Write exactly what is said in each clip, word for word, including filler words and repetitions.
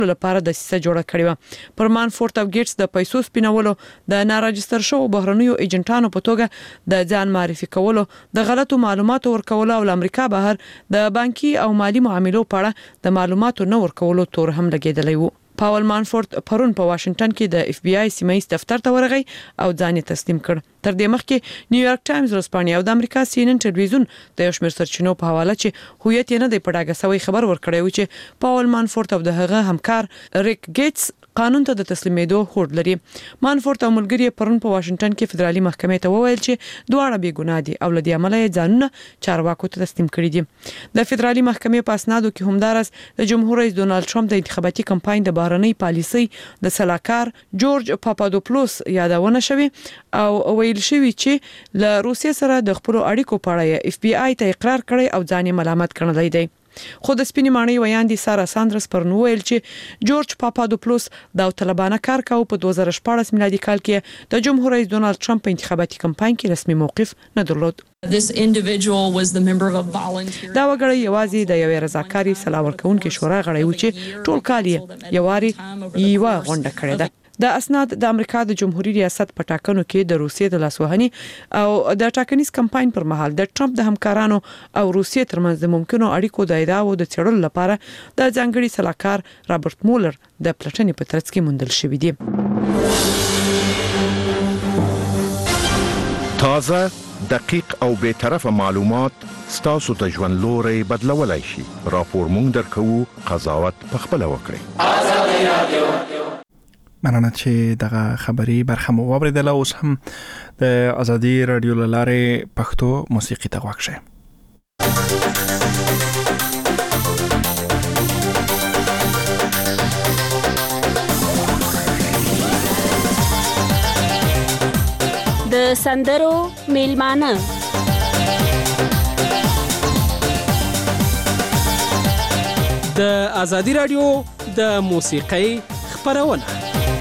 لپاره د سیسه جوړه کړې و. پر مانفورت او ګیټس د پیسو سپینولو د ناراجستر شو بهرنیو ایجنټانو په توګه د ځان معرفي کولو د غلطو معلوماتو ورکولو او امریکا بهر د بانکي او مالی معاملو په اړه د معلوماتو نه ورکولو تور هم لګیدلی و. پاول مانفورت پرون په واشنگټن کې د اف بی آی سیمایي دفتر ته ورغی او ځان یې تسلیم کړ. تر دې مخکې نیویارک ټایمز ورځپاڼې او د امریکا سی ان ان ټلویزیون د یو شمېر سرچینو په حواله چې هویت یې نه دی پټاګه سوی خبر ورکړی و چې پاول مانفورت او د هغه همکار ریک ګیټس قانون ته د تسلیمېدو هوډ لري. مانفورت او ملګری پرون په واشنگټن کې فدرالي محکمې ته وویل چې دواړه بې ګناه دي او لدی عمله یې ځانونه چارواکو ته تسلیم کړي دي. د فدرالي محکمې په اسنادو کې همدارس د جمهور رئیس ډونالد ټرمپ د انتخاباتي کمپاین د بهرنۍ پالیسۍ د سلاکار جورج پاپادوپولوس یادونه شوی او ویل شوی چې له روسیې سره د خپل اړیکو په اړه اف بی آی ته اقرار کړی او ځان یې ملامت کړی دی. خو د سپینې ماڼۍ ویاندې سارا ساندرز پرون ویل چې جورج پاپادوپولوس د طالبانو کار کاوه په دوه زره شپاړس میلادي کال کې د جمهور رئیس ډونالد ټرمپ په انتخاباتي کمپاین کې رسمي موقف نه درلود. This individual was the member of a volunteer. دا وګړی یوازې د یوې رضاکاري سلا ورکوونکې شورا غړی و چې ټول کال یې یواري یوه غونډه کړې ده. د اسناد د امریکا د جمهوریت ریاست په ټاکنو کې د روسیې د لاسوهنې او د ټاکنیز کمپاین پر مهال د ټرمپ د همکارانو او روسیې ترمنځ د ممکنو اړیکو د ادعاو د څېړلو لپاره د ځانګړي سلاکار رابرټ مولر د پلټنې په ترڅ کې موندل شوی دی. تازه دقیق او به طرفه معلومات ستاسو ته ژوند لوري بدلولای شي. راپور مونږ درکو، قضاوت په خپل وکړئ. آزادي رادیو. مننه چې دغه خبري برخه مو واوریدله. اوس هم د ازادي رادیو لاره پښتو موسیقي ته غوښه. د سندرو میلمانه د ازادي رادیو د موسیقۍ خبرونه.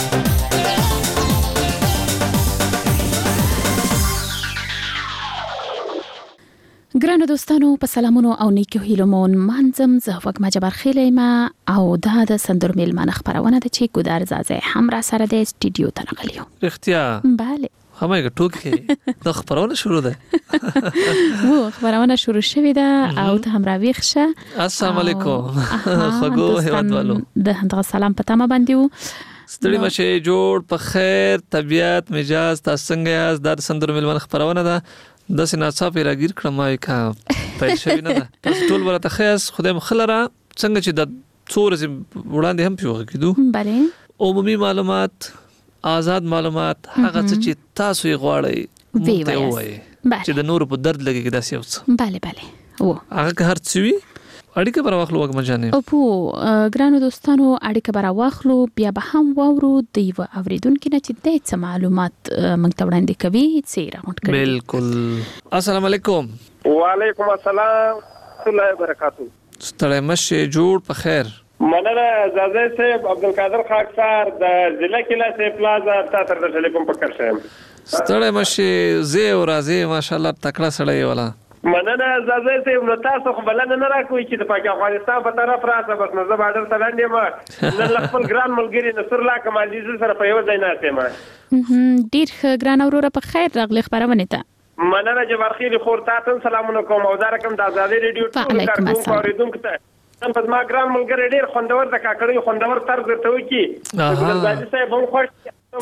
ګرانو دوستانو په سلامونو او نیکو هیلو مون منځم زه وګما جبر خیلیما او دا د سندرو میلمانه خبرونه د چې ګودار زازه هم را سره د استودیو ته راغلیو. اختیا bale همایګه ټوکی د خبرونه شروع ده. وو خبرونه شروع شوې ده او ته هم راويخ شه. السلام علیکم خګو هیوادوالو د هغه سلام په تمه باندې وو. ستړي مشه جوړ په خیر طبيعت مزاج تاسو څنګه یاست؟ د سندرو میلمانه خبرونه ده د سناصاف راګیر کړم کا پېښې نه ده. تاسو ټول ورته خیاس خدای مخلره څنګه چې د څورز وړاندې هم پیوغه کیدو. bale عمومي معلومات، آزاد معلومات، هغه چې تاسو یې غواړئ وی وایي چې د نور په درد لګي دا سیوڅ. bale bale وو هغه هر څوی اړیکه پر واخلو وګم جانې. او په ګرانو دوستانو اړیکه پر واخلو بیا به هم وورو د یو اوریدونکو نه چې د څه معلومات موږ ته وړاندې کوي چې راوټ کړي. بالکل. السلام علیکم. وعلیکم السلام ورحمۃ اللہ وبرکاتہ. ستړی مشه جوړ په خیر. مننه زازه صاحب عبدالقادر خاکسار د ضلع کلا سے پلازا تا تر ټلیفون پکړ شم. ستړی مشه زه او راځي ماشاءالله تکړه سړی ولا. مننه زازه صاحب نو تاسو خو بلنه نه راکوي چې د پاک افغانستان په طرف راځه بس نو زه باندې تلاندې ما نن خپل ګران ملګری نصر الله کمالي سره په یو ځای ناسته ما. ډیر ګران اورور په خیر راغلی خبرونه ته. مننه جبار خیر خور تاسو سلامونه کوم او دا رقم د ازادي ریډیو ټول کارکونکو اوریدونکو ته نن په ما ګران ملګری ډیر خوندور د کاکړي خوندور طرز ته وکی. زازه صاحب هم خوش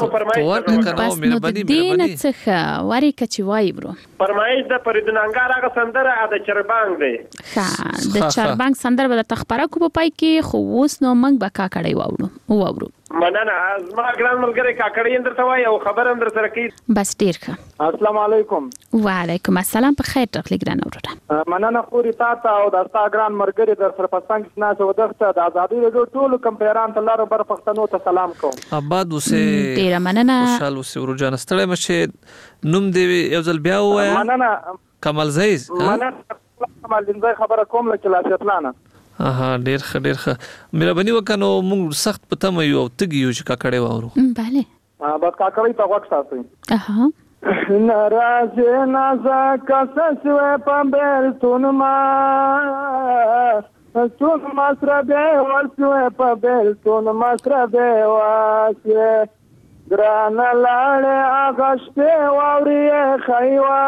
بس نو د دین څخه واری کچي وای برو فرمایش د پردنانګار هغه سندره د چربانګ دی. ښه د چربانګ سندره به تخبره کو په پای کې خو اوس نو موږ به کا کړی واورو واورو. مننه ما ګران ملګری کاکړي اندر ته وای او خبر اندر سره کی. بس ډیر ښه. السلام علیکم. وعلیکم السلام په خیر تخلی ګران اورو. مننه خوري تاسو او د تاسو ګران مرګري در سره پسنګ سناسو ودغه د ازادي ریډیو ټول کمپیران ته لاره بر پښتنو ته سلام کوم. آباد اوسه ډیر مننه. خوشاله اوسه ورجان ستړی مشه نوم دی یو ځل بیا وایا. مننه کمال زیز. مننه کمال زیز خبره کوم لکه لا شتلانه. اها ډیر ښه ډیر ښه مهرباني وکړو موږ سخت پته مې یو تګ یو چې کاکړې وورو. bale بس کاکړې ته وخت تاسو. اها ناراضه نازا کاسه سوې په بیرتون ما تون مصربه ورسوه په بیلتون مصربه واسه ګران لاړې اغشته واوري خیوا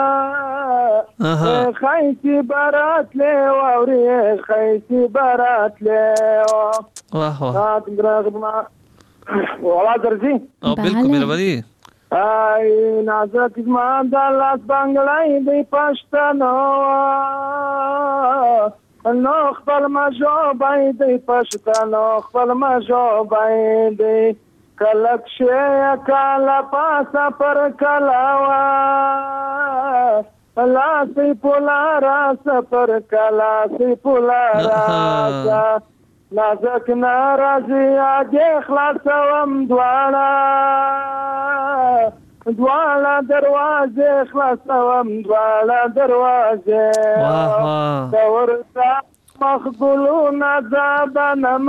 خیسی برات له واوري خیسی برات له واه واه ولا درځي او بالکل مهرباني ay nazak izman dalas banglay di pashtanو نو خپل مجو باندې پښتنو خپل مجو باندې کلک شه کالا پاسا پر کلاوا لا سی پولارا سفر کلا سی پولارا نازک ناراضی اگه خلاصوم دواړه دواړه دروازه خلاصوم دواړه دروازه دورتا مخبولون عذاب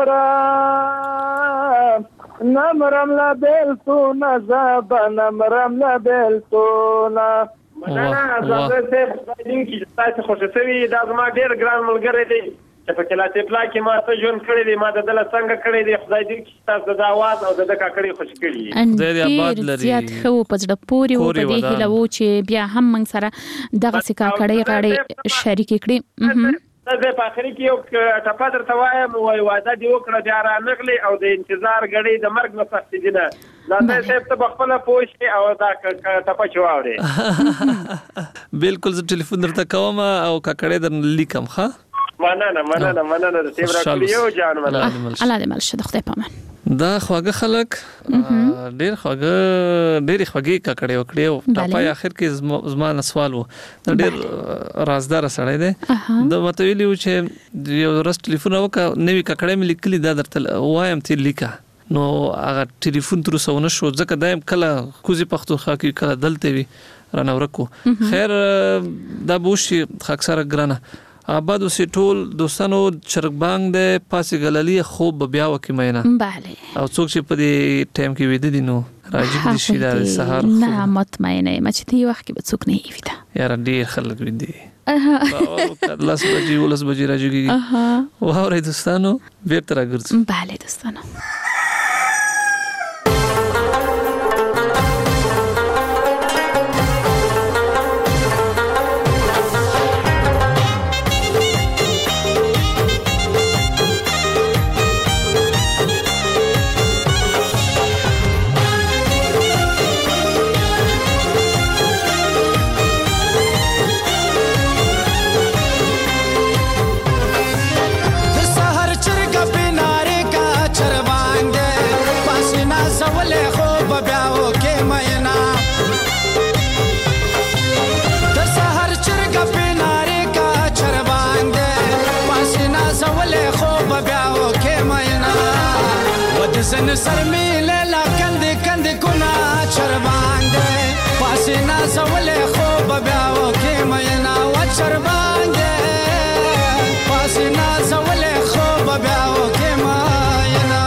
نمرم نمرم لبلتون عذاب نمرم لبلتون مننه عذاب سے دین کی تاسو خوشسوي دا زما ډیر ګران ملګری دی چې په کلاته پلا کې ما ته ژوند کړی دی ما د دل څنګه کړی دی خدای دې چې تاسو د आवाज او د کاکړي خوش کړی ډیر زیات خو پزړه پوری او په دې هیله و چې بیا هم موږ سره دغه سکا کړی غاړي شریک کړي زه په اخر کې یو ټپه درته وایم وای واده دی وکړه بیا را نغلی او د انتظار غړي د مرګ نه پخته دي نه دا څه ته بخپله پوښي او دا ټپه چواوري بالکل زه ټلیفون درته کوم او کاکړې در لیکم ښه مننه مننه مننه د تیمرا کلیو جان مننه الله دې ملشه د خدای پامن دا خواږه خلک ډېر خواږه ډېر خواږه ککړې وکړې او ټاپای اخر کې زما سوال وو دا ډېر رازدار سړی دی دا مته ویلو چې یو ورځ ټلیفون وکړ نوې ککړې مې لیکلې دا درته وایم تی لیکه نو هغه ټلیفون تر څونه شو ځکه دایم کله کوزي پښتونخوا کې کله دلته وی رانه ورکو خیر دا بوشي اکثر ګرانه آباد اوسې ټول دوستانو چرګبانګ د پاسې غللی خوب بیا وکي مینا bale او څوک چې په دې ټایم کې وېد دي نو راځي د شي د سحر نه مطمئنه ما چې دی وخت کې به څوک نه وي دا یار ډیر خلک وې دي لاس بجې ولس بجې راځي واه راځي دوستانو بیرته راګرځو bale دوستانو زن سر میله لا کند کند کنا چربانده پاسینا سوال خوب بیاو کی مینا و چربانده پاسینا سوال خوب بیاو کی مینا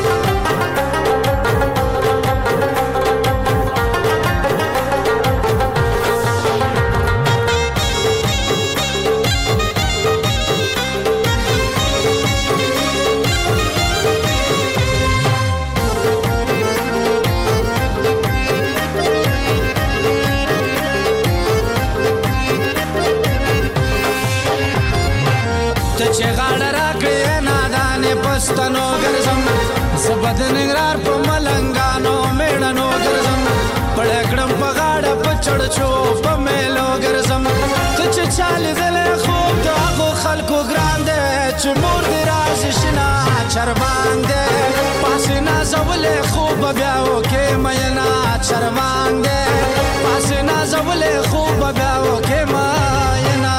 پستانو ګرځم زبد نګرار په ملنګانو میړنو ګرځم پړکړم په غاړه په چړچو په میلو ګرځم ته چې چال دل خوب دا خو خلکو ګراندې چې مور دې راز شنا چرباندې پاسینا زولې خوب بیا وکې مینا چرباندې پاسینا زولې خوب بیا وکې مینا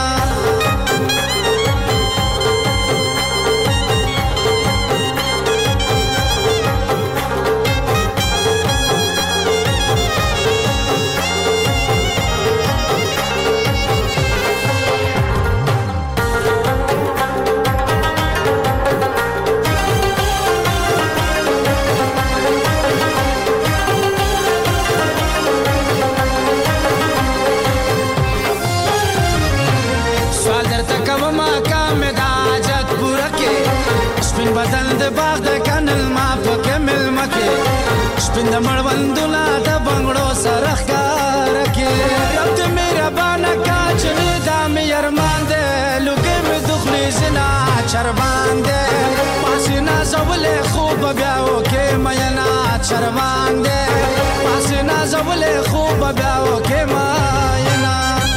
سپین د مړوندونه د بنګړو سره ښکاره کې رب دې مهربانه کا چې مې دا مې ارمان دی لوګې مې د خولې زنا چربان دی پاسې نازولې خوب بیا وکې مینا چربان دی پاسې نازولې خوب بیا وکې مینا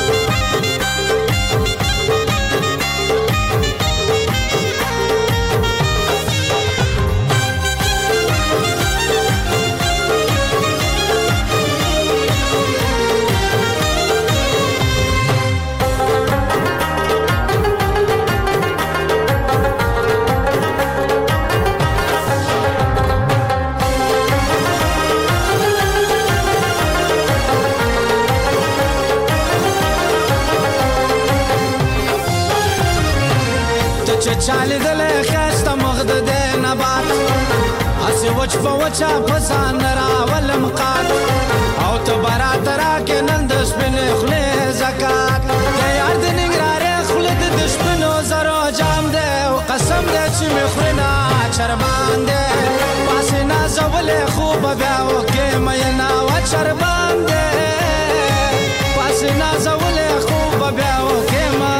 چالی دلې خسته مغد دې نبات اسی وچ په وچا پسان راولم قات او ته برات را کې نن د سپینې خولې زکات د یار د نګرارې خولې د شپنو زرو جام دې او قسم دې چې مې خورنا چربان دې پاسې نازولې خوب بیا وکې مینا و چربان دې پاسې نازولې خوب بیا وکې مینا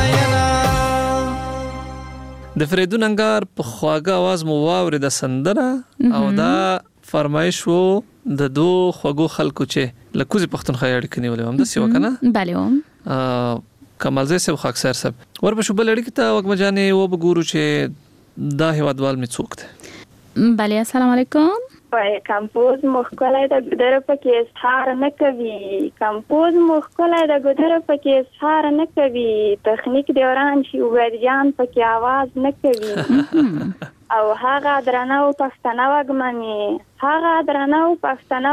د فریدون انګار په خواږه आवाज مو واوري د سندره او دا فرمایش وو د دو خوږو خلکو چې لکوزي پښتونخوا اړیکې نیولې هم د سی وکنه بله هم کمال زې سب خاکسر سب ور په شوبل اړیکې ته وګ مجانې و بګورو چې دا هوادوال می څوک ته بله السلام علیکم وای کمپوز مخکلای د ګدر پکې اظهار نه کوي کمپوز مخکلای د ګدر پکې اظهار نه کوي تخنیک دیوران شي وګړي جان پکې आवाज نه کوي او هغه درنه او پښتنه وګمني هغه درنه او پښتنه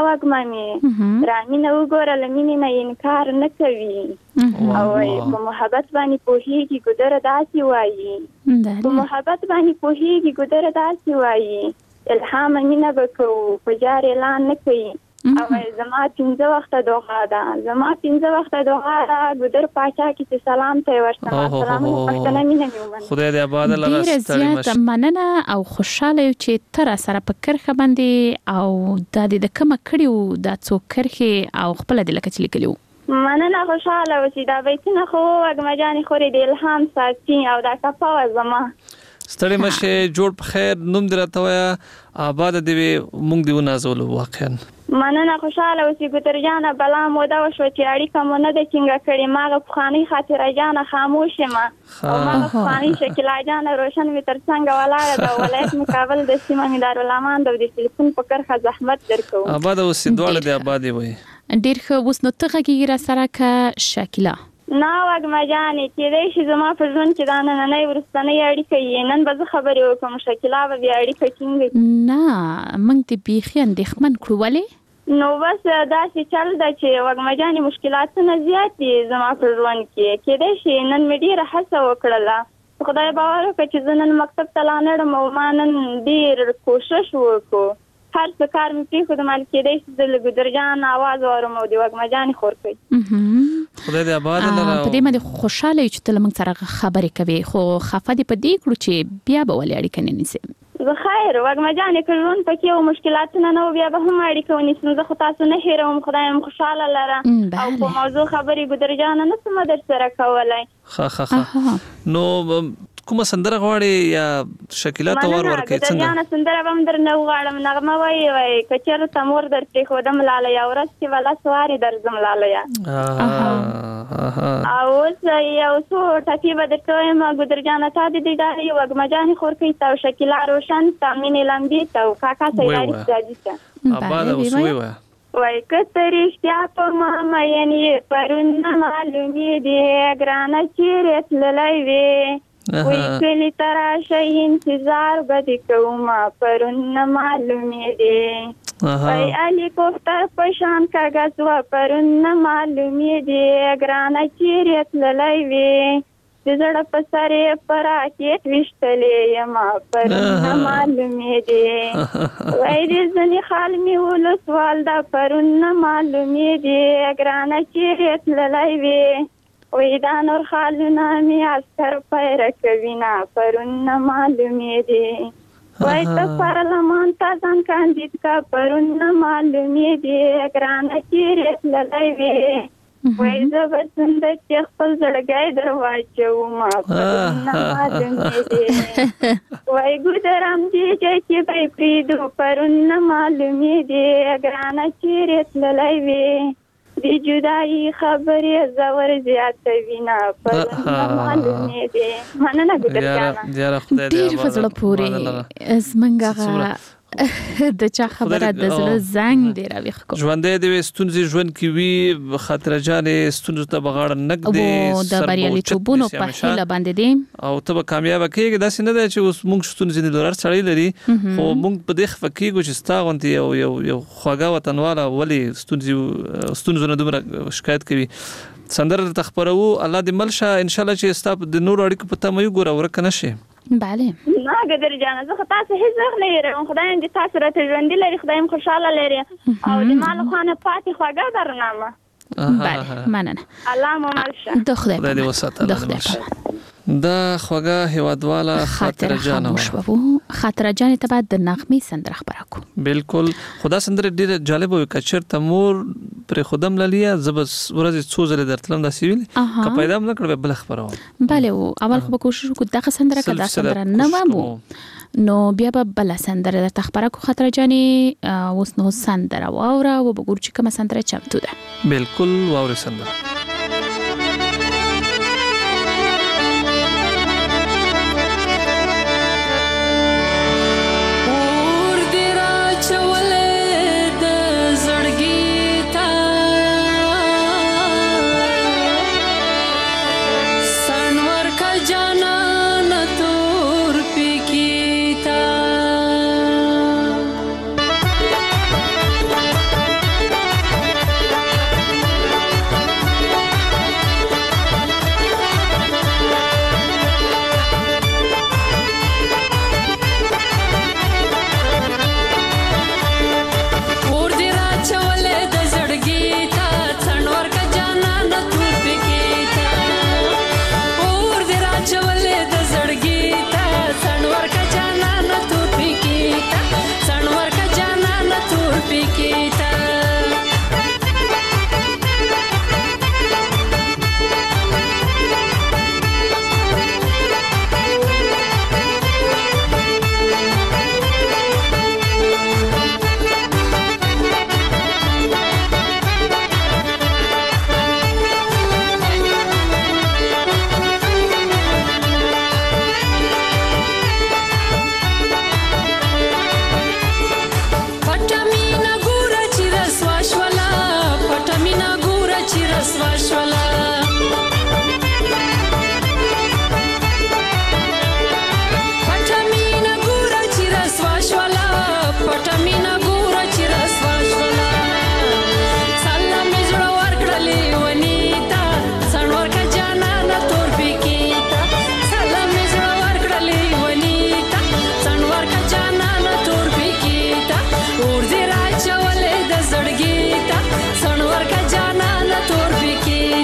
وګمني رامینه وګوره لمینه نه انکار نه کوي او په محبت باندې پوهیږي ګدر داسي وایي په محبت باندې پوهیږي ګدر داسي وایي الهام مینه بکو پجار اعلان نه کوي او زما پنځه وخته دوغه ده زما پنځه وخته دوغه ده ګدر پاچا کې چې سلام ته ورسره سلام پښتنه مینه میومن خدای دې آباد لره ستړي مشه مننه او خوشاله چې تر سره په کرخه باندې او د دې د کوم کړیو د څو کرخه او خپل د لکه لیکلو مننه خوشاله و چې دا بیتونه خو وګمجاني خوري د الهام ساتي او دا کفا زما ستړي مشه جوړ په خیر نوم درته وایا آباد دی مونږ دی ونازول واقعا مننه خوشاله اوسې ګتر جانه بلا موده وشو چې اړیکه مونږ نه د څنګه کړي ماغه خاني خاطر جانه خاموش ما او ماغه خاني شکل جانه روشن می تر څنګه ولاړه د ولایت مقابل د سیمه دارالامان د ټلیفون په کرخه زحمت درکو آباد اوسې دوړ دی آباد وي ډیر خو وس نو ته غیره سره کا شکله نا وګ مجاني چې دې شي زما په ژوند کې دا نه نه ورستنه اړیکه یې نن به خبرې وکم شکله به اړیکه څنګه نه مونږ ته بیخي اندېښمن کړو ولې نو بس دا چې چل دا چې وګ مجاني مشکلات نه زیات دي زما په ژوند کې کې دې شي نن مې ډیره هڅه وکړله خدای باور وکړي چې زه نن مکتب ته لاړم او ما نن ډیر کوشش وکړ هر څه کار مې پری خو د مال کې دې چې د ګدرجان आवाज اورم او د وګ مجاني خور کوي خدای دې آباد لره په دې باندې خوشاله چې تل موږ سره خبرې کوي خو خفه دې په دې کړو چې بیا به ولې اړیکه نه نیسي زه خیر وګ مجاني کړون پکې او مشکلات نه نو بیا به هم اړیکه ونیسم زه خو تاسو نه هیروم خدای هم خوشاله لره او په موضوع خبرې ګدرجان نه سم در سره کولای ها ها ها نو کومه سندره غواړي یا شکیلا ته ور ورکې څنګه ګدرجان سندره هم در نه غواړم نغمه وای وای کچر تمور در کې خودم لاله یا ورځ کې ولا سواری در زم لاله یا او یو څو ټکی به درته ما ګدرجان ته دې دا یو وګ مجاني خور کوي تا شکیلا روشن تامین لمبي تا کاکا سیداری راځي آباد اوسوي وای وای کترشتیا په ما مې پرون معلومي دي ګرانه چیرې تللای وي وی کلی تراشه انتظار بدی کوما پرون معلومی دی وی علی کوفتر پشان کاغذ و پرون معلومی دی گرانا چیریت للی وی زړه په سره پراکیټ وشتلې یما پرون معلومی دی وای دې ځنی خال می ول سوال دا پرون معلومی دی گرانا چیریت للی وی وی دا نور خالونه می اسکر پیر کوینا پرون معلومی دی وای ته پارلمان ته ځان کاندید کا پرون نه معلومې دي ګرانه چیرې تللی وې وای زه به څنګه چې خپل زړګی در واچوم پرون نه معلومې دي وای ګودرم دې چې به یې پرېږدو پرون نه معلومې دي ګرانه چیرې تللی وې د جدایي خبرې زور زیاتوي نه پرون نه معلومې دي مننه ګودر جانه ډېر په زړه پورې زمونږ هغه د چا خبره د زړه زنګ دی راويخ کو ژوندې د ستونزې ژوند کې وی خاطر جانې ستونزو ته بغاړه نګ دی او د بریالیتوبونو په هیله باندې دي او ته به کامیاب کېږي دا څنګه دی چې اوس موږ ستونزې د لور سړی لري خو موږ په دې خفکیږو چې ستاغونتي یو یو یو خواږه وطنواله ولی ستونزې ستونزو نه دومره شکایت کوي سندره تخبرو الله دې ملشه ان شاء الله چې ستاب د نور اړیکو په تمه یو ګور ورک نشي بله نه ګدر جان زه خو تاسو هیڅ ځخ نه لرم خدای دې تاسو راته ژوند لري خدای مو خوشاله لري او د مال خانه پاتې خواږه درنامه بله مننه الله مو ملشه د خدای دې وساته د خدای دا خوږه هیوادواله خاطر جان او خاطر جان ته بعد د نغمې سندره خبره کو بالکل خدا سندره ډیره جالب وي کچر تمور پر خودم لالیا زبس ورځ څو زله درتلم د سیویل ک پیدا نه کړو بل خبره بله او اول خو کوشش وکړه دغه سندره کدا سندره نه مو نو بیا به بل سندره د تخبره کو خاطر جانی اوس نو سندره واوره او بګور چې کوم سندره چمتو ده بالکل واوره سندره Or did I show a little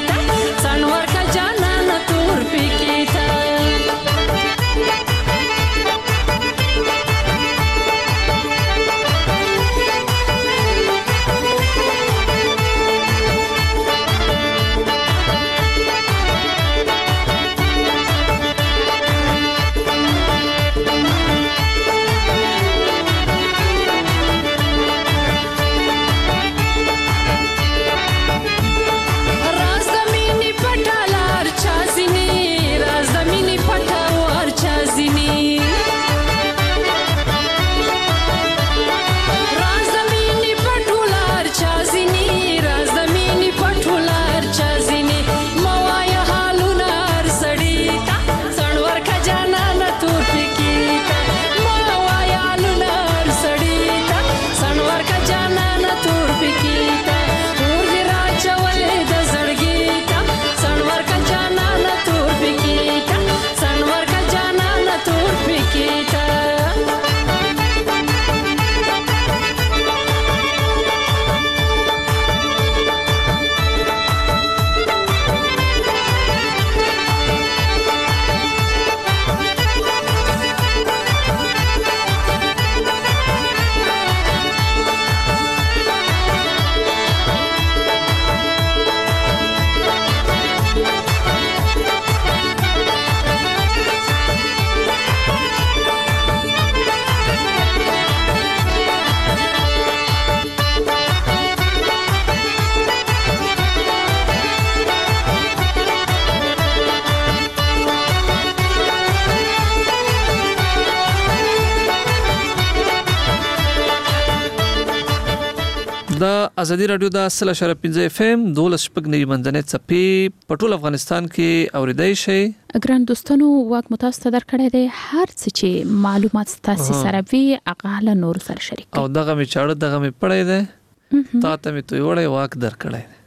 دا ازادي رادیو د اصل اشاره پنځه اف ام دولس شپږ نوي منځنۍ څپې په ټول افغانستان کې اوریدای شي. ګران دوستانو واک متاسو در کړی دی هر څه چې معلومات تاسو سره وي هغه له نور سره شریک او دغه می چاړه دغه می پړی دی تا ته می توي وړي واک در کړی دی.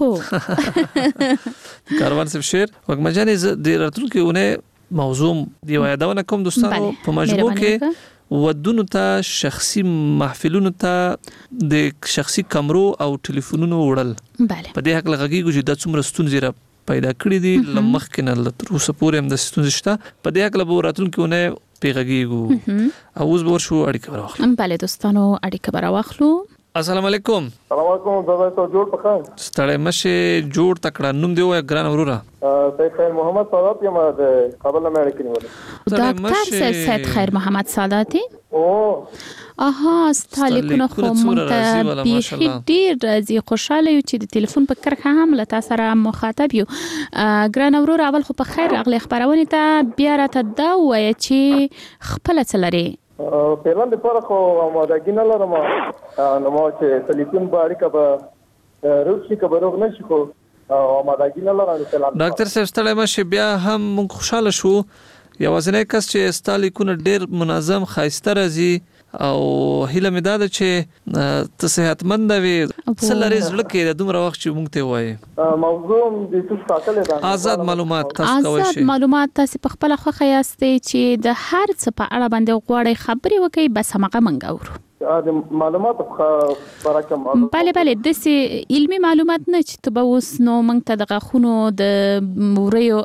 اوهو کاروان سب شیر وګ مجاني د راتلونکي ونه موضوع دی یادونه کوم دوستانو په مجموع کې ودونو ته شخصي محفلونو ته د شخصي کمرو او ټلیفونونو وړل په دې حق لغږیږي چې د څومره ستونزې را پیدا کړې دي لمخ کې نه تر اوسه پورې هم د ستونزې شته په دې حق له راتلونکي ونه پیغږیږي او اوس به ورشو اړیکه راوخلو. بله دوستانو اړیکه راوخلو. السلام علیکم. السلام علیکم دادا ته جوړ پخان ستړی مشه جوړ تکړه نوم دی وای ګران وروره سید خیر محمد سادات یم د کابل نه اړیکې نیولې. ډاکټر سید خیر محمد سادات او اها ستالیکونه خو مونږ ته بیخي ډیر راځي خوشاله یو چې د ټلیفون په کرخه هم له تاسو سره مخاطب یو. ګران وروره اول خو په خیر اغلی خبرونه ته بیا راته دا وای چې خپل څلري پیلان د پاره خو آمادګی نه لرم نو ما چې ټلیفون په اړیکه به روشي کبروغ نشي خو آمادګی نه لرم. ډاکټر صاحب ستړی مشه بیا هم مونږ خوشاله شو یوازینی کس چې ستالیکونه ډیر منظم خاصه راځي او هیله مې ده چې ته صحتمند وي څلری زړه کې د دومره وخت چې مونږ ته وایي موضوع د څه ټاکلې ده آزاد معلومات تاسو کوی شئ. آزاد معلومات تاسو په خپل خوښه یاستئ چې د هر څه په اړه باندې غواړئ خبرې وکړئ بس هغه منګ اورو. د معلومات په رقم بله بله د سي علمي معلومات نه چې ته به اوس نو موږ ته د غاښونو د وریو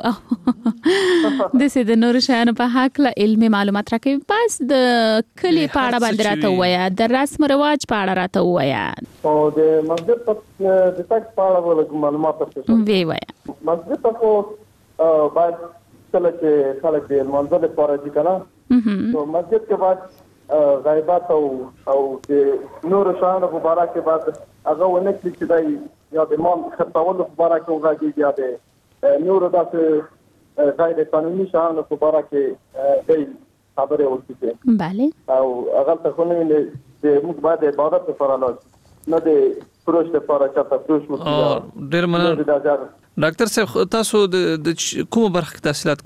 د سي د نور شیانو په حق له علمي معلومات راکوي بس د کلی په اړه باندې راته وایا د رسم رواج په اړه راته وایا او د مسجد په د تک په اړه ولګ معلومات تاسو وی وایا مسجد تاسو باید کله چې خلک د منځ لپاره دي کنه نو مسجد کې بعد غیبات او او د نور شانو مبارک بعد هغه ونه چې دای یا د امام خطاول مبارک او غږی یا د نور داسې غیر قانوني شانو مبارک دی خبره وکړي. بله او هغه ته خو نه د موږ بعد عبادت لپاره نه د پروش لپاره چې تاسو مو ډیر مننه ډاکټر صاحب تاسو د کومه برخه تحصیلات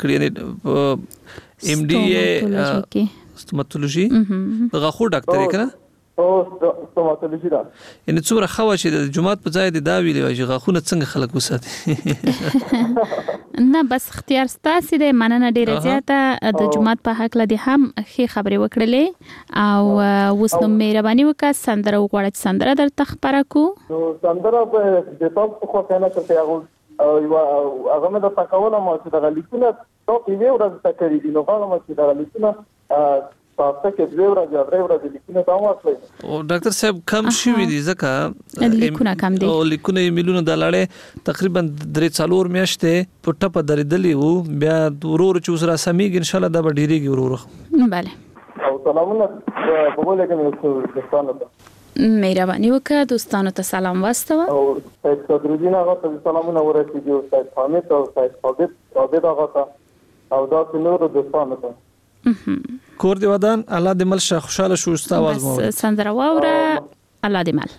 کړی ام ډي ای ستوماتولوژي د غاښو ډاکټر کنه او ستوماتولوژي دا ان څومره خوا چې د جمعات په ځای د دا ویلې چې غاښونه څنګه خلک وساتي نه بس اختیار ستاسو دی مننه ډیره زیاته د جمعات په حق لدی هم خې خبرې وکړلې او اوس نو مهرباني وکړه سندره وغواړه سندره در تخبره کو نو سندره په د تاسو خو کنه چې هغه او هغه مې د تکاوله مو چې د لیکونه تو کې ورځ تکرې دي نو هغه مو چې د لیکونه تاسو کې دوه ورځې درې ورځې لیکونه تاسو واخلئ. او ډاکټر صاحب کم شوی دي ځکه لیکونه کم دي او لیکونه میلیونه د لاړې تقریبا درې څلور میاشتې په ټپه درېدلې وو بیا ورور چې اوس را سمېږي ان شاء الله دا به ډیریږي ورور. بله او سلامونه په ولې کې دوستانو ته مهرباني وکړه دوستانو ته سلام واستوه او سید صدرالدین هغه ته سلامونه ورسېږي او سید حامد او سید ثابت ثابت هغه ته او دا نور دوستانو ته کور دی ودان الله دې مل شه خوشاله شو استا आवाज مو بس سندره واوره الله دې مل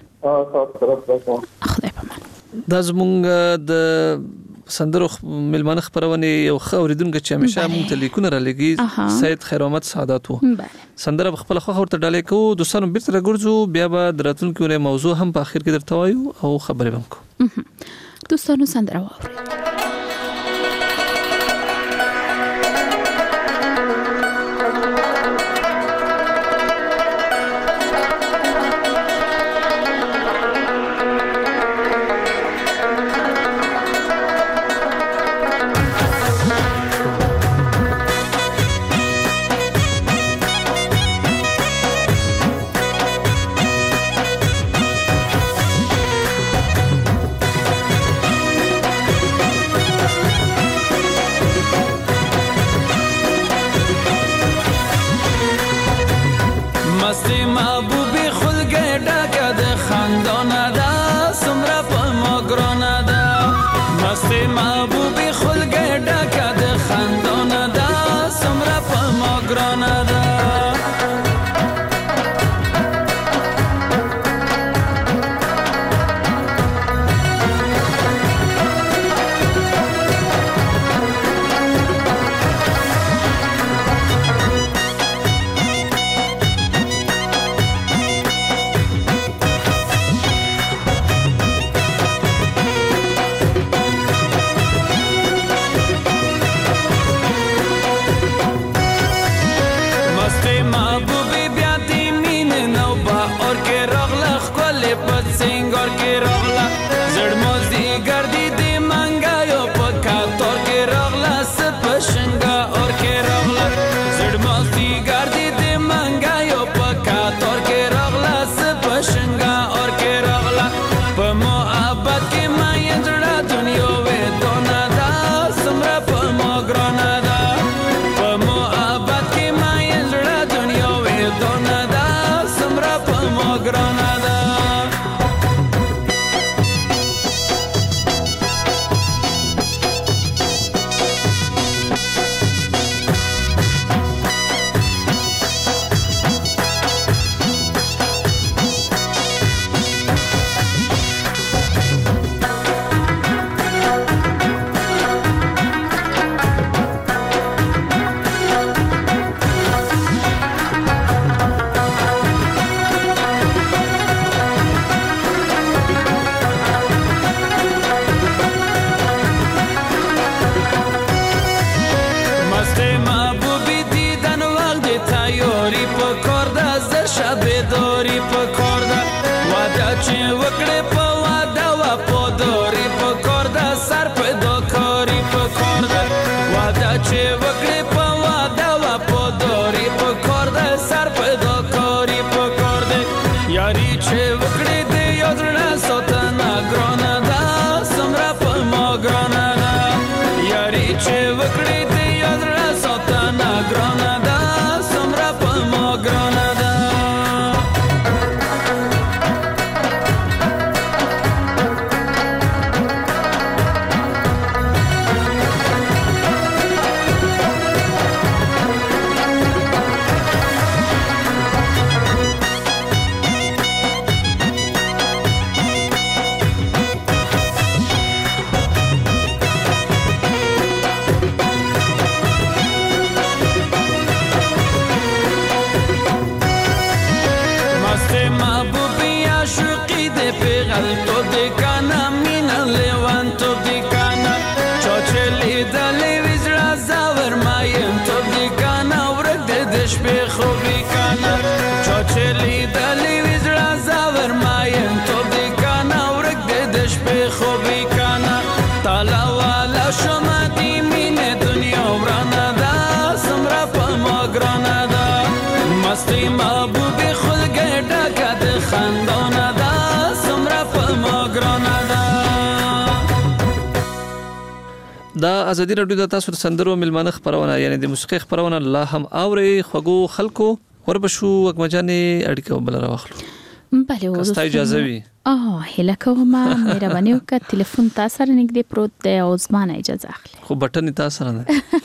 خدای په مان د زمونږ د سندرو ملمانه خبرونه یو خوریدونکو چې همیشه مونږ ته لیکونه را لګي سید خیر محمد سعادت وو سندره خپل خو ورته ډالې کو دوستانو بیرته راګرځو بیا به دراتونکو نه موضوع هم په اخر کې درته وایو او خبرې هم کو دوستانو سندره واوره ګرانه ده دا ازادي رادیو د تاسو سندرو ملمانه خبرونه یعنی د موسیقي خبرونه لا هم اوري خوګو خلکو وربشو وکمجانې اړیکه بل راوخلو بله و ستا اجازه وي اه هله کومه مهرباني وکړه تلیفون تاسو سره نږدې پروت دی او زما اجازه اخلي خو بټن تاسو سره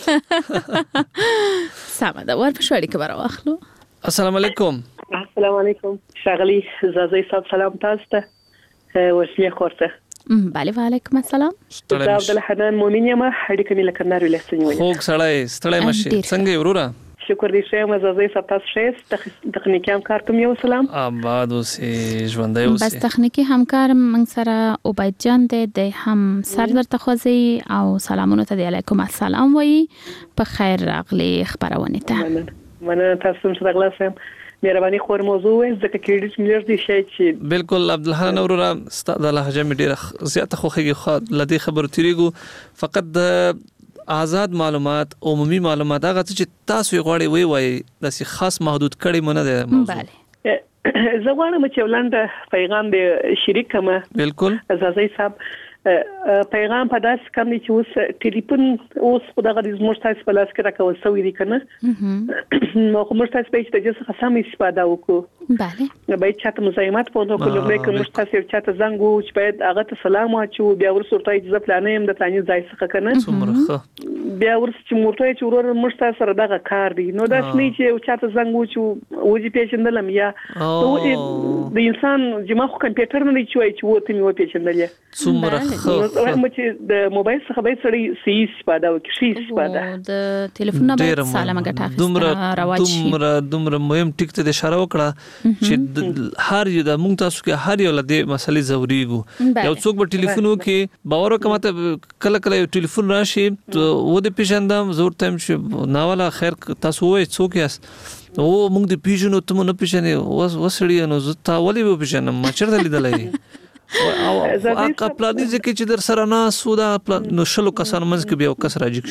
نه سم ده وربشو اړیکه راوخلو السلام علیکم السلام علیکم شغلی زازی صاحب سلام تاسو ته وسیله خورته بله و علیکم السلام د عبدالحنان مومن یم اړیکه مې لکه نار ولې سنوي خوږ سړی ستړی مشي څنګه وروره شکر دې شه مزازي سپاس شه تخنیکی همکار کوم یو سلام آباد اوسې ژوندۍ اوسې بس تخنیکی همکار موږ سره عبید جان دې د هم سر درته خوځي او سلامونه ته علیکم السلام وایي په خیر راغلي خبرونه ته مننه تاسو سره غلاسم مهرباني خور موضوع ځکه کېډیټ ملر دي شي چې بالکل عبدالحنان اورورا ستاسو د لهجه مې ډیره زیاته خوخه لدی خبرو تیریګو فقط د آزاد معلومات عمومي معلومات هغه چې تاسو یې غواړئ وی وای د خاص محدود کړي مونږ نه ده بله زه غواړم چې ولنده پیغام به شریک کما بالکل زازي صاحب پیغام په داس کم چې اوس ټلیفون اوس په دغه د زموږ تاسو په لاس کې راکول سوې دي کنه نو کوم تاسو په چې د سم استفاده وکړو bale به چاته مزاحمت په نو کوم کوم تاسو چاته زنګ وو چې باید هغه ته سلام واچو بیا ورسره ته ځپلانه يم د پلانې ځای څخه کنه څومره بیا ورسره چې مرته چې ورور مشته سره دغه کار دی نو دا سمې چې چاته زنګ وو چې وځي پیژندلم یا د انسان چې ما خو کمپیوټر نه چوي چې وته مې و پیژندلې څومره نو چې د موبایل څخه به سړی سی استفاده وکړي شي استفاده د ټلیفون نه باید سلام غټه دومره دومره دومره مهم ټیک ته اشاره وکړه چې هر یو د مونږ تاسو کې هر یو لدی مسلې ضروريګو یو څوک به ټلیفون وکي باور وکمته کله کله یو ټلیفون راشي و د پیژندم زور تم چې ناواله خیر تاسو وای څوک یاست او مونږ د پیژنو ته مونږ نه پیژنې وسړی نو زتا ولې به پیژنم ما چیرته لیدلای او اګه پلانې ځکه چې در سره نه سودا نو شلو کسان منځ کې بیا کس راځي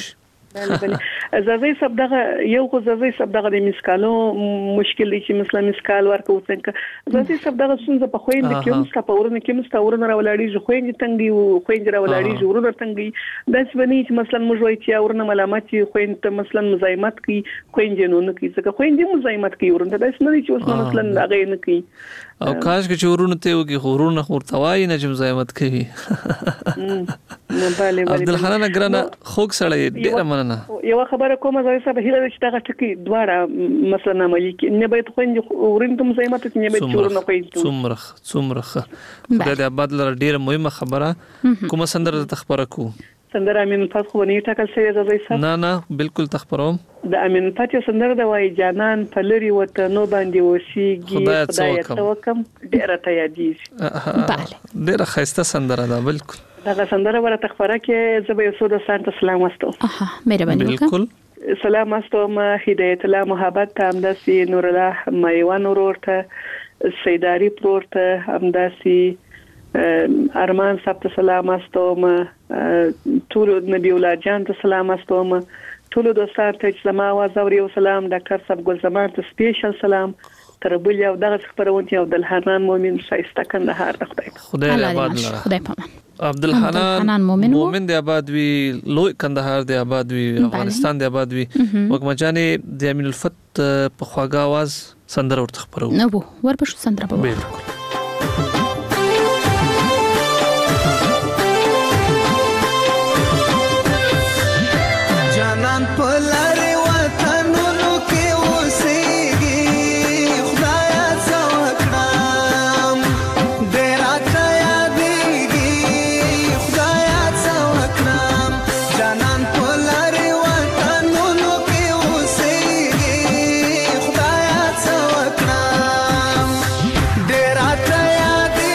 بله بله زازي سب دغه یو خو زازي سب دغه د مسکالو مشکل دي چې مثلا مسکال ورکو څنګه زازي سب دغه څنګه په خويند کې هم ست په ورنه کې مست ورنه راولاړي خويند تنګي او خويند راولاړي ورنه تنګي داس بني چې مثلا موږ وایي چې ورنه ملامت چې خويند ته مثلا مزاحمت کوي خويند نه نه کوي څنګه خويند مزاحمت کوي ورنه داس نه چې اوس مثلا هغه نه کوي او کاش کې چورونه ته وګي خورونه خورتوای نه چې مزاحمت کوي نه بله بله عبدالحنان ګرانه خوګ سړی ډیره مننه یو خبره کومه زای صاحب هیله چې دغه ټکی دواړه مثلا عملی کې نه باید خوند ورین ته مزاحمت کې نه باید چورونه کوي څومره څومره خدای دې آباد لره ډیره مهمه خبره کومه سندره تخبره کو سندره امین الفات خو نه ټاکل شوی زای صاحب نه نه بالکل تخبروم د امین الفات سندره د وای جانان فلری وته نو باندې وشيږي خدای ته وکم ډیره ته یادېږي بله ډیره خسته سندره ده بالکل دا سندره ورته تخبره کې زبې یو د سانت سلام واستو اها مهرباني بالکل سلام واستو هدایت الله محبت تامداسي نور الله مایوان ورته سیداری پورته همداسي ارمان صاحب ته سلام واستوم ټول نبی الله جان ته سلام واستوم ټول دوستان ته زما आवाज اوري او سلام ډاکټر صاحب ګل زمان ته سپیشل سلام تربل یو دغه خبرونه عبدالحنان مومن شایسته کندهار د خدای خدای آباد لره خدای پامان عبدالحنان مومن دی آباد وی لوی کندهار دی آباد وی افغانستان دی آباد وی وګمجانې د امین الفت په خواږه आवाज سندره ورته خبرو نو ورپښ سندره په بالکل جانان پلاره وطنونو کې اوسېږي خدایا څه وکړم ډېر راته یادېږي خدایا څه وکړم جانان پلاره وطنونو کې اوسېږي خدایا څه وکړم ډېر راته یادېږي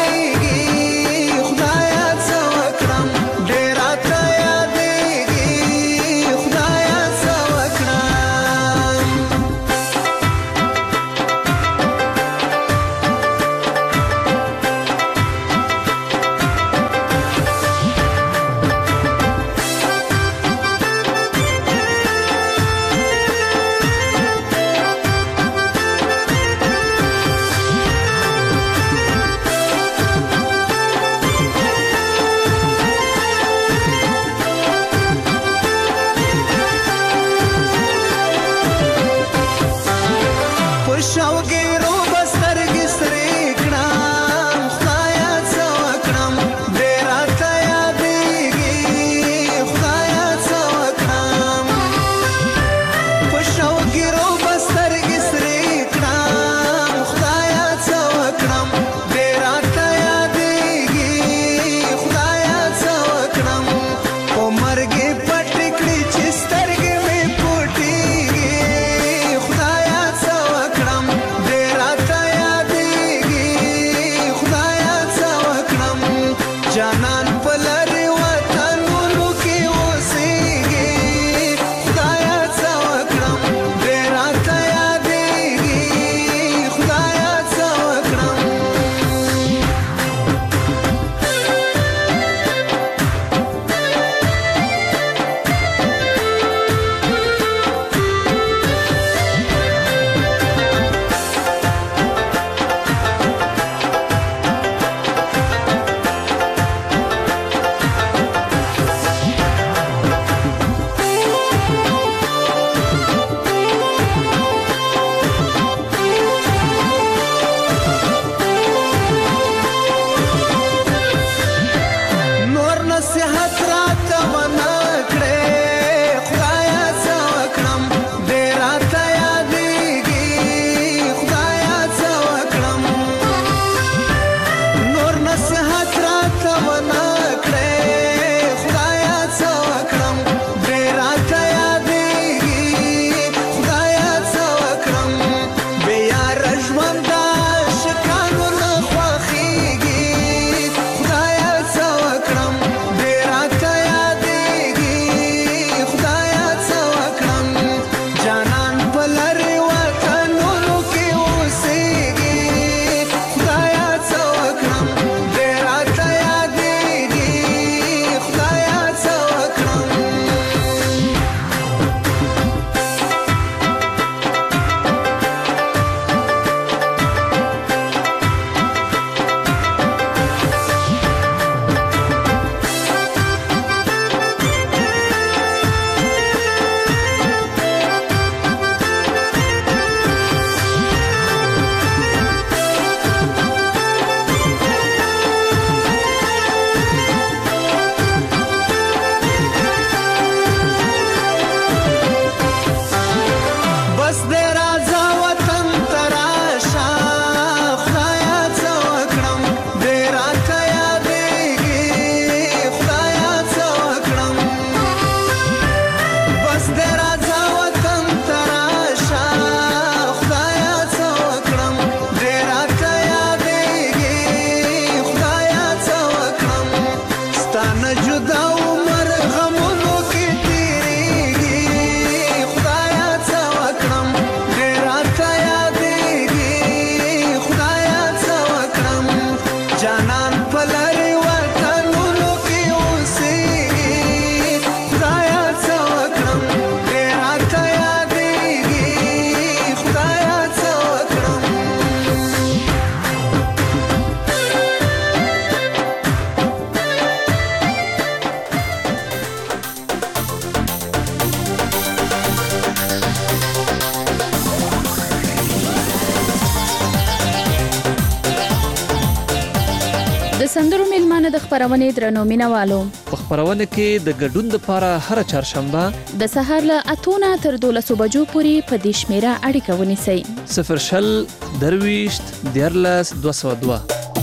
د سندرو میلمانه د خبرونې درنو مینوالو په خبرونه کې د ګډون لپاره هر چهارشنبه د سهار له اتونه تر دولسو بجو پورې په دې شمیره اړیکه ونیسئ. صفر شل درویشت دیارلس دوه سوه دوه.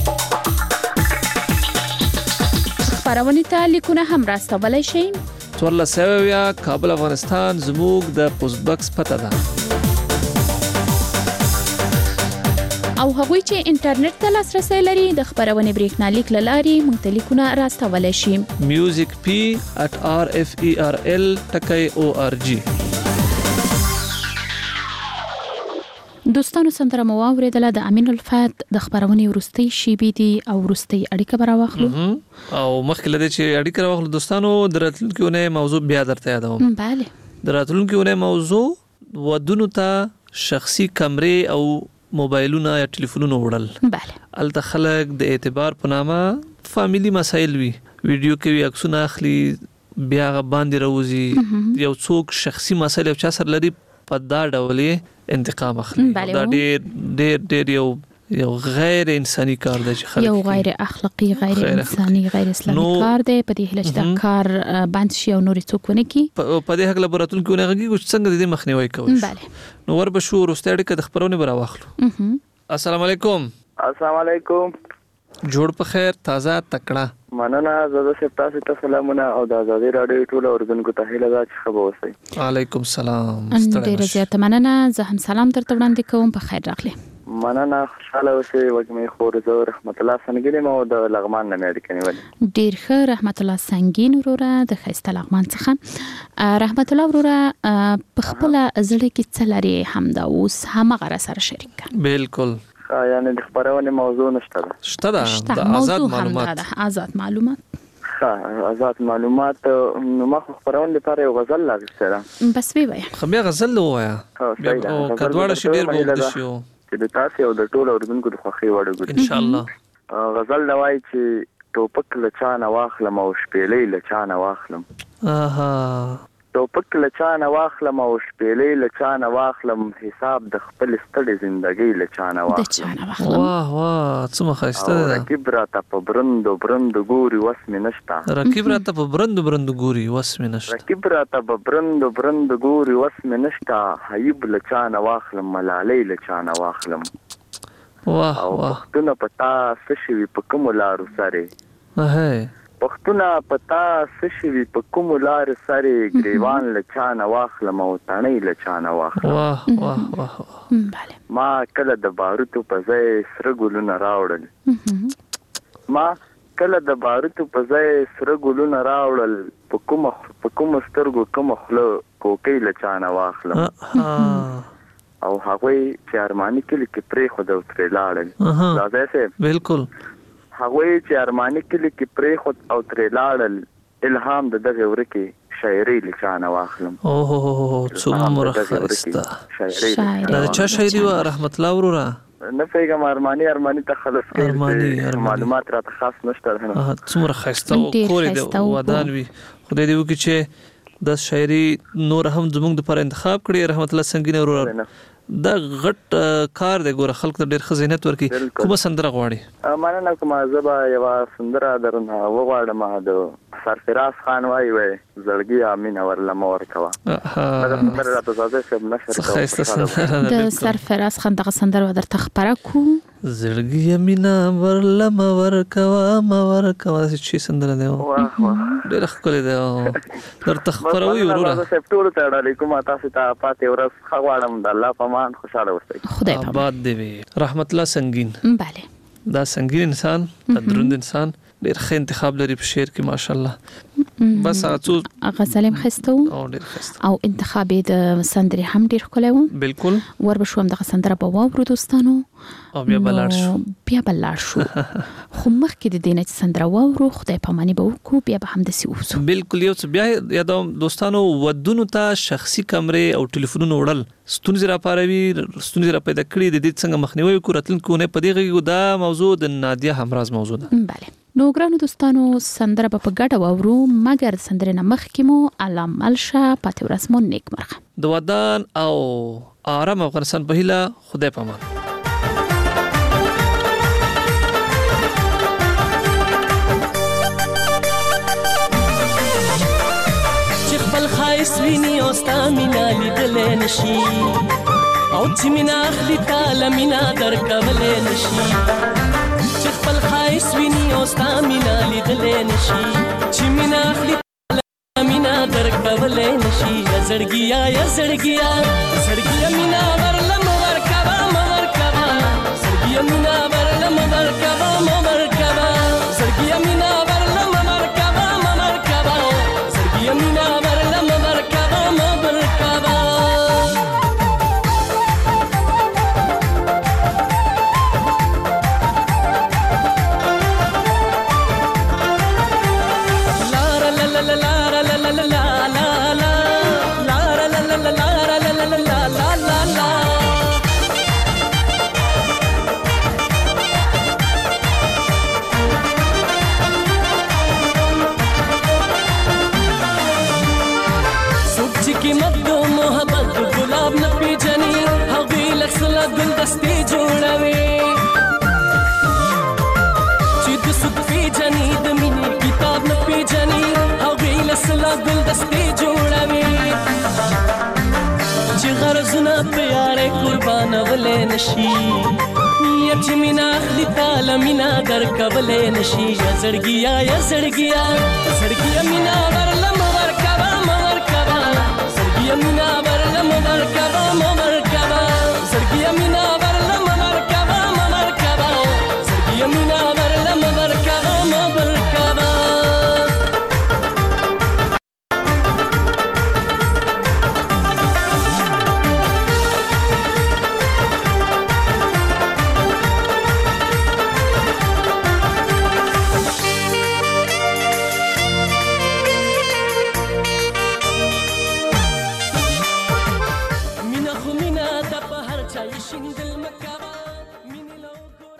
خبرونې ته لیکونه هم راستولی شئ. څوارلس سوه اویا کابل افغانستان زموږ د پوسټ بکس پته ده. او هغوی چې انټرنیټ ته لاسرسی لري د خبرونې بریښنالیک له لارې موږ ته لیکونه راستولی شي. میوزیک پی at r f e r l ټکی او ار جی. دوستانو سندره مو واورېدله د امین الفت د خبرونې وروستۍ شیبې دي او وروستۍ اړیکه به راواخلو. او مخکې له دې چې اړیکه راواخلو دوستانو د راتلونکي اونۍ موضوع بیا درته یادوم. بله د راتلونکي اونۍ موضوع ودونو ته شخصي کمرې او موبایلونه یا ټلیفونونه وړل. بله الته خلک د اعتبار په نامه فامیلی مسایل وي، ویډیو کوي، عکسونه اخلي، بیا باندې راوځي، یو څوک شخصي مسایل او چا سره لري په دا ډول انتقام اخلي. دا ډېر ډېر ډېر یو یو غیر انساني کار دی چې خلک یو غیر اخلاقی، غیر انساني، غیر اسلامي کار دی. په دې هیله چې دا کار بند شي او نورې څوک ونه کړي. په دې هکله به راتلونکي اونۍ غږیږو چې څنګه د دې مخنیوی کولی شو. نو ور به شو وروستۍ اړیکه د خبرونې به راواخلو. السلام علیکم. السلام علیکم. جوړ په خیر، تازه تکړه. مننه. زه صاحب تاسو ته سلامونه او د ازادي راډیو ټول اوریدونکو ته هیله ده چې ښه به اوسئ. وعلیکم السلام. ډېره زیاته مننه. زه هم سلام درته وړاندې کوم. په خیر راغلی. مننه. خوشحاله اوسئ. وږمې خور زه رحمت الله سنگین یم او د لغمان نه مې اړیکه نیولې. ډېر ښه. رحمت الله سنگین وروره د ښایسته لغمان څخه. رحمت الله وروره په خپله زړه کې څه لرې همدا اوس همغه راسره شریک کړه. بالکل. یعنې د خپرونې موضوع نشته ده. شته ده. د آزاد معلومات. آزاد معلومات. ښه آزاد معلومات. نو ما خو خپرونې لپاره یو غزل راغوستی ده. بس ویې خو بیا غزل ووایه. صحیح ده. که دواړه شي ډېر به اوږده شي چې د تاسې او د ټولو اورېدونکو د خوښۍ وړ وګرځي انشاءالله. غزل دا وایي چې ټوپک له چا نه واخلم او شپېلۍ له چا نه واخلم. ټوپک له چا نه واخلم او شپېلۍ له چا نه واخلم، حساب د خپل ستړې زندګۍ له چا نه واخلم. واه واه څومره ښایسته ده. رقیب راته په برندو برندو ګوري وس مې نشته. رقیب راته په برندو برندو ګوري وس مې نشته. رقیب راته په برندو برندو ګوري وس مې نشته، حیب له چا نه واخلم، ملالۍ له چا نه واخلم. واه او واه پښتونه په تا څه شوي په کومو لارو سرې، پښتونه په تا څه شوي په کومو لارو سرې، ګریوان له چا نه واخلم او تڼۍ له چا نه واخلم. واه واه واه. ما کله د باروتو په ځای سره ګلونه راوړل، ما کله د باروتو په ځای سره ګلونه راوړل، په کومه په کومو سترګو کومه خوله کوکۍ له چا نه واخلم. او هغوی چې ارماني کلي کې پرېښود او ترې لاړل. راځئ صاحب. بالکل. هغوی چې ارماني کلي کې پرېښود او ترې لاړل، الهام د دغې ورکې شاعرۍ له چا نه واخلم. اوه څومره ښایسته. دا د چا شاعري وه رحمت الله وروره؟ نه پوهېږم. ارماني ارماني ته خلص کوي، معلومات راته خاص نشته. څومره ښایسته کور یې د ودان وي. خدای دې وکړي چې دا شاعري نور هم زموږ دپاره انتخاب کړي. رحمت الله سنگین وروره دا غټ کار دی. ګوره خلک ته ډېر ښه ذهنیت ورکړي. کومه سندره غواړي؟ مننه کومه. زه به یوه سندره درنه وغواړم. د سرفراز خان وایي وایي زړګي مینه ورله مه ورکوه. دغه سندره راته زاده صاحب نشر کوه. د سرفراز خان دغه سندره به درته خپره کړو. زړګي مینه ورله مه ورکوه مه ورکوه. داسې چې سندره دی ډېره ښکلې دی. درته خپروي وروره. زه صاحب ټولو ته ډالۍ کوم. تاسو ته پاتې ورځ ښه غواړم. د الله په امان خوشحاله اوسئ. خدای په آباد دې وي. رحمت الله سنگین. بله. دا سنگین انسان، دا دروند انسان، ډېر ښه انتخاب لري په شعر کې ماشاءالله. بس هغه څو غزل هم ښایسته و او انتخاب یې د سندرې هم ډېر ښکلی و. بالکل. ور به شو همدغه سندره به واورو دوستانو او بیا به لاړ شو. بیا به لاړ شو. خو مخکې د دې نه چې سندره واورو خدای پاماني به وکړو، بیا به همداسې ووځو. بالکل. یو څه بیا یادوم دوستانو، ودونو ته شخصي کمرې او ټلیفونونه وړل ستونزې راپاروي، ستونزې را پیدا کړي. د دې څنګه مخنیوی وکړو راتلونکې اونۍ په دې غږیږو. دا موضوع د نادیه همراز موضوع ده. بله. نو ګرانو دوستانو سندره به په ګډه واورو، مګر سندرې نه مخکې مو الله مل شه. پاتې ورځ مو نیکمرغه. د ودان او آرام افغانستان په هیله. خدای پامان. لیدلې نشي او چې مینا اخلي تعالی مینا درکولې نشي چې خپل خایس ویني او ستا مینا لیدلې نشي چې مینا اخلي تعالی مینا درکولې نشي زړګیا یا زړګیا زړګیا مینا ورلم ورکبا ورکبا زړګیا مینا ورلم ورکبا ورکبا زړګیا مینا ورلم ورکبا ورکبا زړګیا مینا ورلم ورکبا ورکبا गुलदस्ते जोड़ावे चिद सुख पे जानी दमीनी किताब न पे जानी हवे लसला गुलदस्ते जोड़ावे जिगरजना प्यारे कुर्बान वले नशी यजमिना अखली ताला मिना दर कबले नशी या जड़गिया या जड़गिया जड़गिया मिना वरलम वरकबा मवरकबा जड़गिया मिना वरलम वरकबा मवरकबा जड़गिया मिना